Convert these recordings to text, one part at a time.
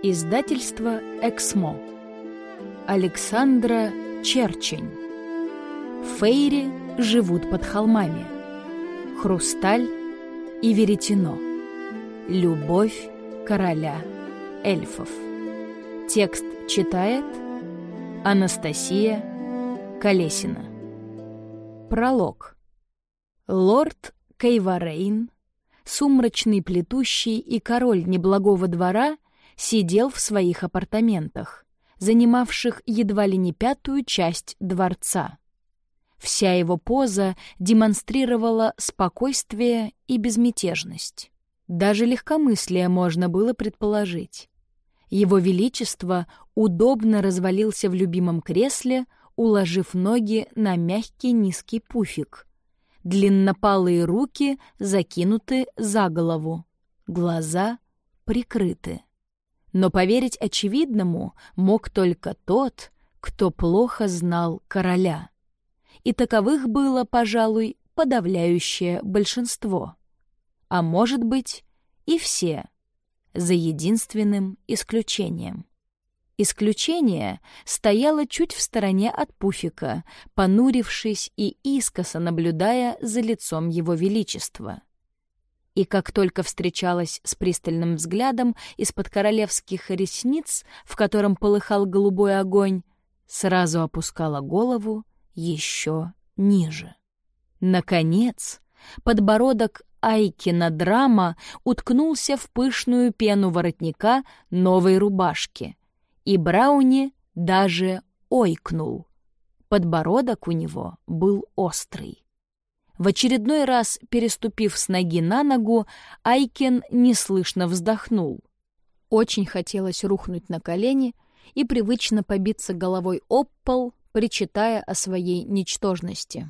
Издательство «Эксмо». Александра Черчень. Фейри живут под холмами. Хрусталь и веретено. Любовь короля эльфов. Текст читает Анастасия Колесина. Пролог. Лорд Кейварейн, сумрачный плетущий и король неблагого двора, сидел в своих апартаментах, занимавших едва ли не 1/5 часть дворца. Вся его поза демонстрировала спокойствие и безмятежность. Даже легкомыслие можно было предположить. Его Величество удобно развалился в любимом кресле, уложив ноги на мягкий низкий пуфик. Длиннопалые руки закинуты за голову, глаза прикрыты. Но поверить очевидному мог только тот, кто плохо знал короля. И таковых было, пожалуй, подавляющее большинство. А может быть, и все, за единственным исключением. Исключение стояло чуть в стороне от пуфика, понурившись и искоса наблюдая за лицом его величества. И как только встречалась с пристальным взглядом из-под королевских ресниц, в котором полыхал голубой огонь, сразу опускала голову еще ниже. Наконец, подбородок Айкена Драма уткнулся в пышную пену воротника новой рубашки, и Брауни даже ойкнул. Подбородок у него был острый. В очередной раз, переступив с ноги на ногу, Айкен неслышно вздохнул. Очень хотелось рухнуть на колени и привычно побиться головой об пол, причитая о своей ничтожности.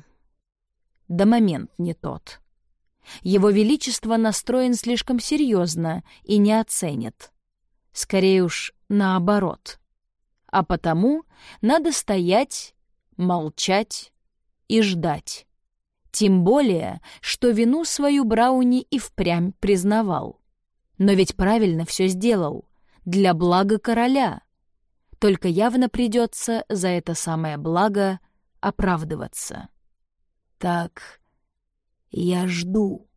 Да момент не тот. Его Величество настроен слишком серьезно и не оценит. Скорее уж наоборот. А потому надо стоять, молчать и ждать. Тем более, что вину свою Брауни и впрямь признавал. Но ведь правильно все сделал, для блага короля. Только явно придется за это самое благо оправдываться. «Так, я жду»,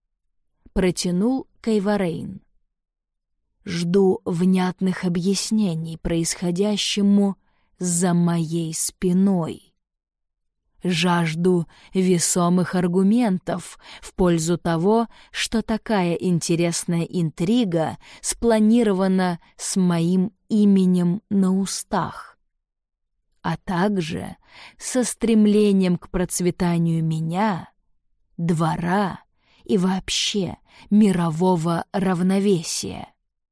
— протянул Кейварейн. «Жду внятных объяснений происходящему за моей спиной. Жажду весомых аргументов в пользу того, что такая интересная интрига спланирована с моим именем на устах, а также со стремлением к процветанию меня, двора и вообще мирового равновесия.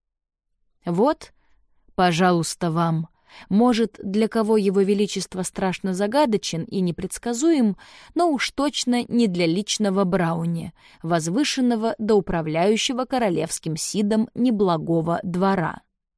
Вот, пожалуйста, вам. Может, для кого его величество страшно загадочен и непредсказуем, но уж точно не для личного Брауни, возвышенного до управляющего королевским сидом неблагого двора.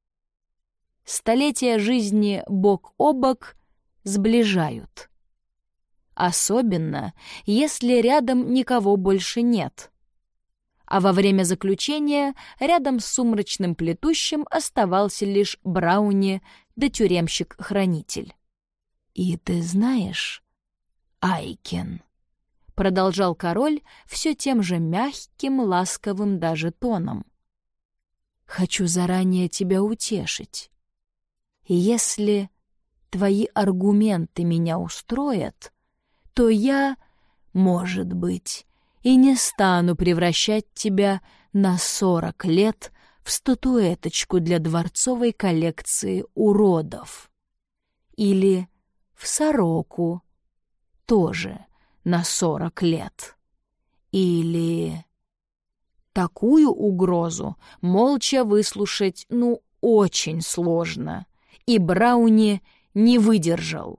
Столетия жизни бок о бок сближают. Особенно, если рядом никого больше нет. А во время заключения рядом с сумрачным плетущим оставался лишь Брауни да тюремщик-хранитель. «И ты знаешь, Айкен», — продолжал король все тем же мягким, ласковым даже тоном, «хочу заранее тебя утешить. Если твои аргументы меня устроят, то я, может быть, и не стану превращать тебя на 40 лет в статуэточку для дворцовой коллекции уродов. Или в сороку, тоже на 40 лет. Или... Такую угрозу молча выслушать, очень сложно, и Брауни не выдержал.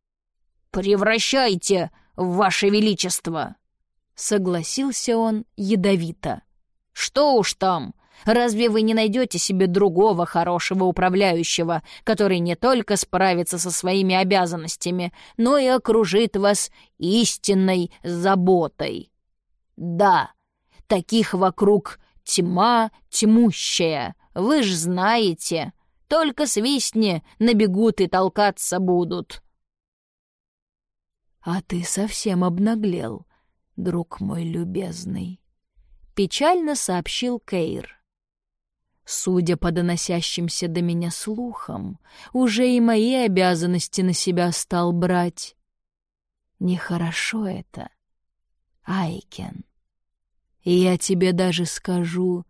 «Превращайте, Ваше Величество!» Согласился он ядовито. «Что уж там, разве вы не найдете себе другого хорошего управляющего, который не только справится со своими обязанностями, но и окружит вас истинной заботой? Да, таких вокруг тьма тьмущая, вы ж знаете, Только свистни, набегут и толкаться будут». «А ты совсем обнаглел, друг мой любезный», — печально сообщил Кейр. «Судя по доносящимся до меня слухам, уже и мои обязанности на себя стал брать. Нехорошо это, Айкен. И я тебе даже скажу,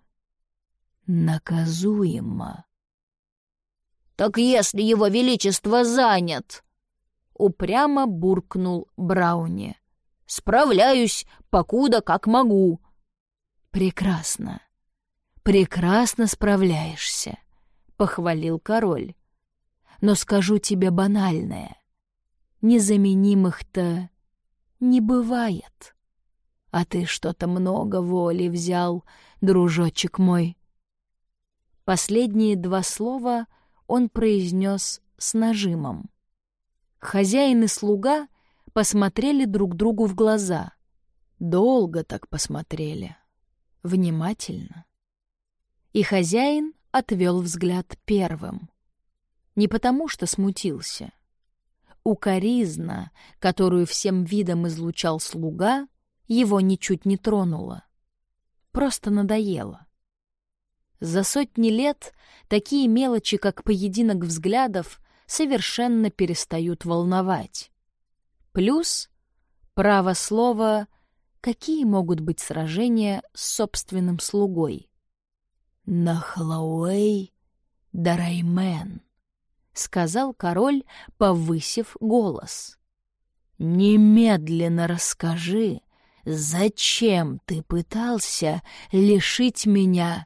наказуемо». «Так если его величество занят», — упрямо буркнул Брауни, — «справляюсь, покуда как могу». «Прекрасно, прекрасно справляешься», — похвалил король. «Но скажу тебе банальное. Незаменимых-то не бывает. А ты что-то много воли взял, дружочек мой». Последние два слова он произнес с нажимом. Хозяин и слуга посмотрели друг другу в глаза. Долго так посмотрели. Внимательно. И хозяин отвел взгляд первым. Не потому что смутился. Укоризна, которую всем видом излучал слуга, его ничуть не тронула. Просто надоело. За сотни лет такие мелочи, как поединок взглядов, совершенно перестают волновать. Плюс, право слова, какие могут быть сражения с собственным слугой? «Нахлауэй Дараймен», — сказал король, повысив голос. «Немедленно расскажи, зачем ты пытался лишить меня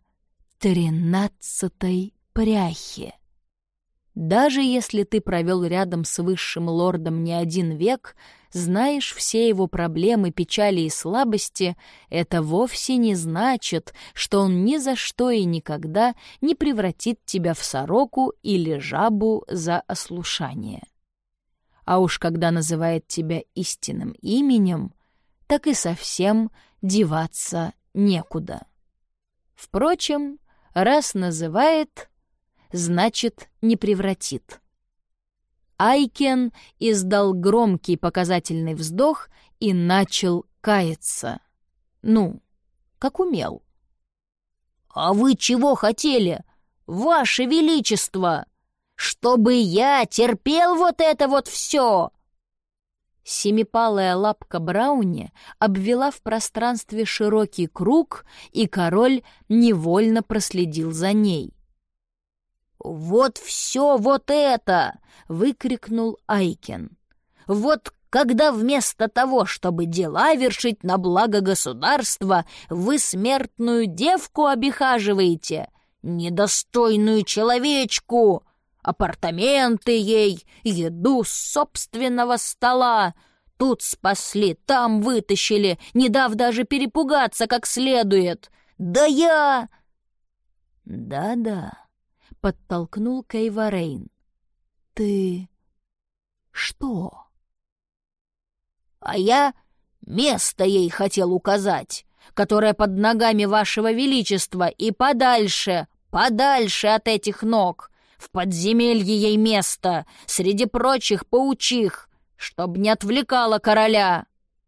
13-й пряхи? Даже если ты провел рядом с высшим лордом не один век, знаешь все его проблемы, печали и слабости, это вовсе не значит, что он ни за что и никогда не превратит тебя в сороку или жабу за ослушание. А уж когда называет тебя истинным именем, так и совсем деваться некуда. Впрочем, раз называет, значит, не превратит. Айкен издал громкий показательный вздох и начал каяться. Ну, как умел. «А вы чего хотели, ваше величество? Чтобы я терпел вот это вот все?» Семипалая лапка Брауни обвела в пространстве широкий круг, и король невольно проследил за ней. «Вот все вот это!» — выкрикнул Айкен. «Вот когда вместо того, чтобы дела вершить на благо государства, вы смертную девку обихаживаете, недостойную человечку, апартаменты ей, еду с собственного стола, тут спасли, там вытащили, не дав даже перепугаться как следует. Да я...» «Да-да», — подтолкнул Кейварейн. «Ты... что?» «А я место ей хотел указать, которое под ногами вашего величества, и подальше, подальше от этих ног, в подземелье ей место, среди прочих паучих, чтоб не отвлекало короля».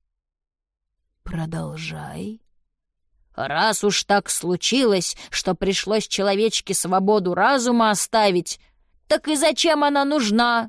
«Продолжай». «Раз уж так случилось, что пришлось человечке свободу разума оставить, так и зачем она нужна?»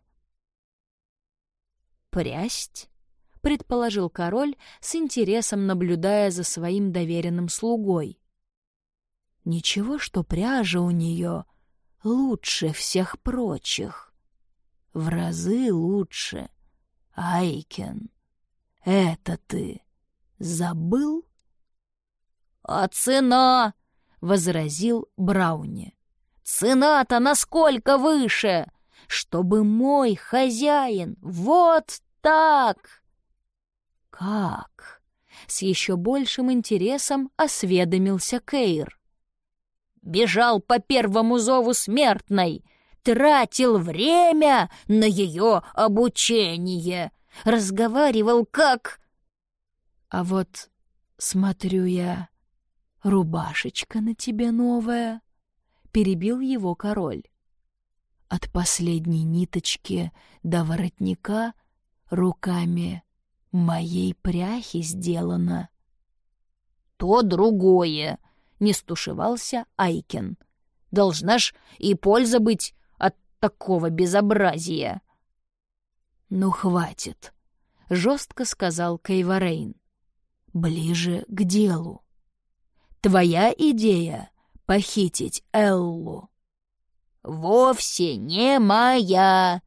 «Прясть», — предположил король, с интересом наблюдая за своим доверенным слугой. «Ничего, что пряжа у нее лучше всех прочих. В разы лучше. Айкен, это ты забыл?» «А цена?» — возразил Брауни. «Цена-то насколько выше, чтобы мой хозяин вот так...» «Как?» — с еще большим интересом осведомился Кейр. «Бежал по первому зову смертной, тратил время на ее обучение, разговаривал как...» «А вот, смотрю я, рубашечка на тебе новая», — перебил его король. от последней ниточки до воротника руками моей пряхи сделано». «То другое», — не стушевался Айкен. «Должна ж и польза быть от такого безобразия». «Ну, хватит», — жестко сказал Кейворейн. «Ближе к делу. Твоя идея — похитить Эллу?» «Вовсе не моя».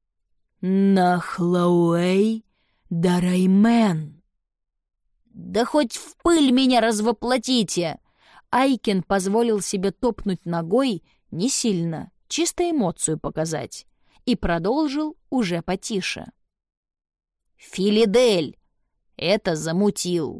«Нахлауэй Дараймен». «Да хоть в пыль меня развоплотите!» Айкен позволил себе топнуть ногой не сильно, чисто эмоцию показать, и продолжил уже потише. «Филидель это замутил».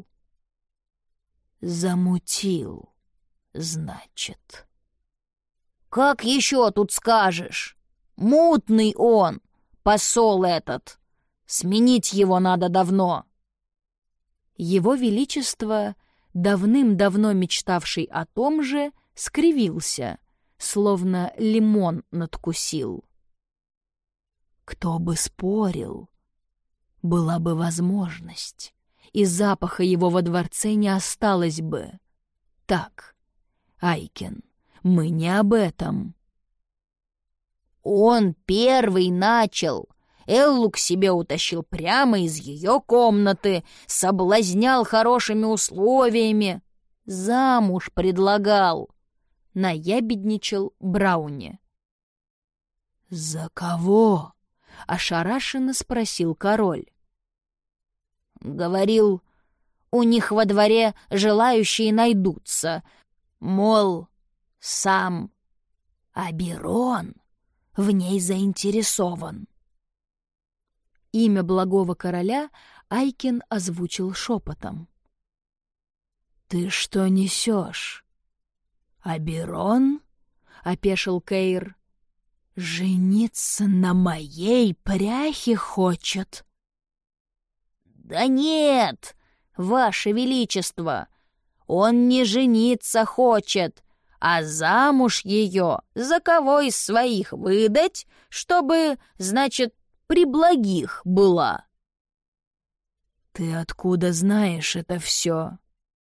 «Замутил, значит». «Как еще тут скажешь? Мутный он, посол этот. Сменить его надо давно». Его Величество, давным-давно мечтавший о том же, скривился, словно лимон надкусил. Кто бы спорил, была бы возможность, и запаха его во дворце не осталось бы. Так, Айкен, мы не об этом. Он первый начал. Эллу к себе утащил прямо из ее комнаты, соблазнял хорошими условиями. Замуж предлагал. Наябедничал Брауни. «За кого?» — ошарашенно спросил король. Говорил, у них во дворе желающие найдутся. Мол, сам Аберон в ней заинтересован. Имя благого короля Айкен озвучил шепотом. «Ты что несешь? Аберон?» — опешил Кейр. «Жениться на моей пряхе хочет?» «Да нет, ваше величество, он не жениться хочет, а замуж ее за кого из своих выдать, чтобы, значит, при благих была». «Ты откуда знаешь это все?»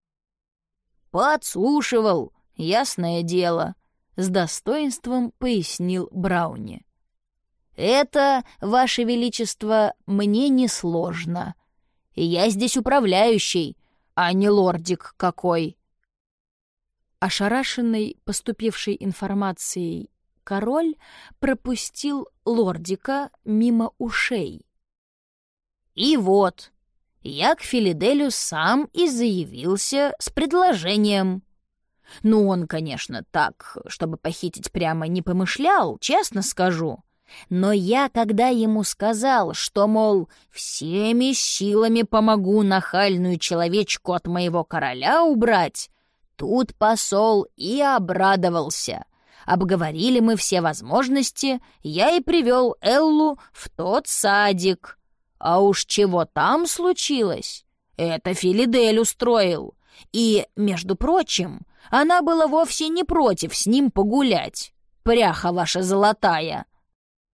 «Подслушивал, ясное дело», — с достоинством пояснил Брауни. «Это, ваше величество, мне несложно. Я здесь управляющий, а не лордик какой». Ошарашенный поступившей информацией король пропустил лордика мимо ушей. «И вот, я к Филиделю сам и заявился с предложением. Ну, он, конечно, так, чтобы похитить прямо не помышлял, честно скажу. Но я, когда ему сказал, что, мол, всеми силами помогу нахальную человечку от моего короля убрать, тут посол и обрадовался. Обговорили мы все возможности, я и привел Эллу в тот садик. А уж чего там случилось, это Филидель устроил. И, между прочим, она была вовсе не против с ним погулять, пряха ваша золотая.